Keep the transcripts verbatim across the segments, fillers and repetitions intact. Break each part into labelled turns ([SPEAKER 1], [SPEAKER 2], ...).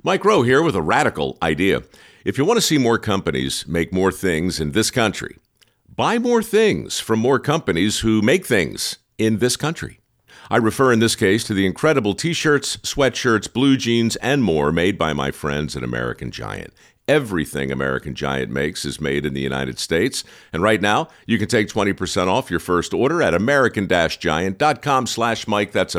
[SPEAKER 1] Mike Rowe here with a radical idea. If you want to see more companies make more things in this country, buy more things from more companies who make things in this country. I refer in this case to the incredible t-shirts, sweatshirts, blue jeans, and more made by my friends at American Giant. Everything American Giant makes is made in the United States. And right now, you can take twenty percent off your first order at american-giant.com slash Mike. That's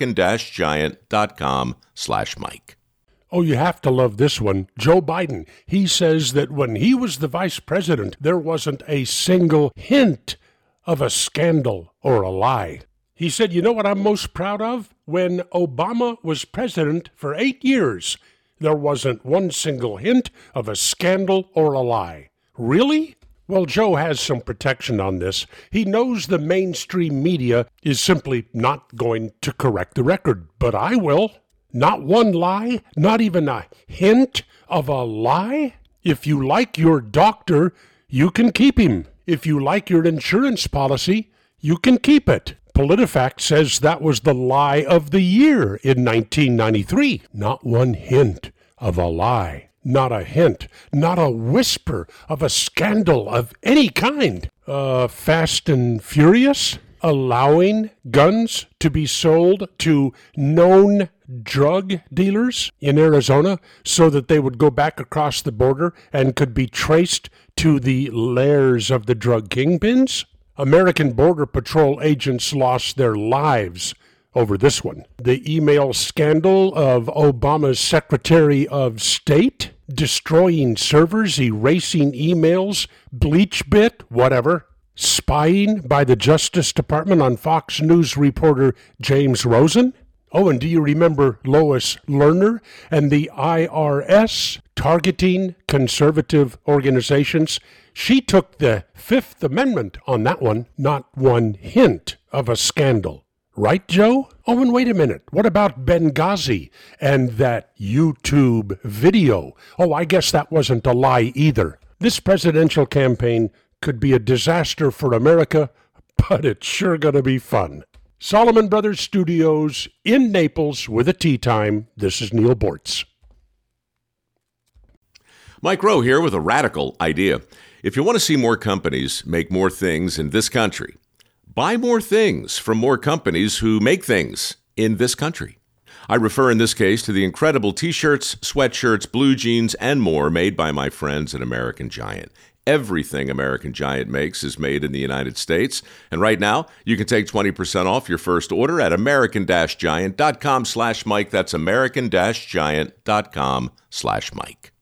[SPEAKER 1] american-giant.com slash Mike.
[SPEAKER 2] Oh, you have to love this one. Joe Biden, he says that when he was the vice president, there wasn't a single hint of a scandal or a lie. He said, you know what I'm most proud of? When Obama was president for eight years, there wasn't one single hint of a scandal or a lie. Really? Well, Joe has some protection on this. He knows the mainstream media is simply not going to correct the record, but I will. Not one lie, not even a hint of a lie. If you like your doctor, you can keep him. If you like your insurance policy, you can keep it. PolitiFact says that was the lie of the year in nineteen ninety-three. Not one hint of a lie. Not a hint. Not a whisper of a scandal of any kind. Uh, Fast and Furious? Allowing guns to be sold to known drug dealers in Arizona so that they would go back across the border and could be traced to the lairs of the drug kingpins? American Border Patrol agents lost their lives over this one. The email scandal of Obama's Secretary of State, destroying servers, erasing emails, BleachBit, whatever. Spying by the Justice Department on Fox News reporter James Rosen? Oh, and do you remember Lois Lerner and the I R S targeting conservative organizations? She took the Fifth Amendment on that one. Not one hint of a scandal. Right, Joe? Oh, and wait a minute. What about Benghazi and that YouTube video? Oh, I guess that wasn't a lie either. This presidential campaign could be a disaster for America, but it's sure going to be fun. Solomon Brothers Studios in Naples with a tea time. This is Neil Bortz.
[SPEAKER 1] Mike Rowe here with a radical idea. If you want to see more companies make more things in this country, buy more things from more companies who make things in this country. I refer in this case to the incredible t-shirts, sweatshirts, blue jeans, and more made by my friends at American Giant. Everything American Giant makes is made in the United States. And right now, you can take twenty percent off your first order at american-giant.com slash Mike. That's american-giant.com slash Mike.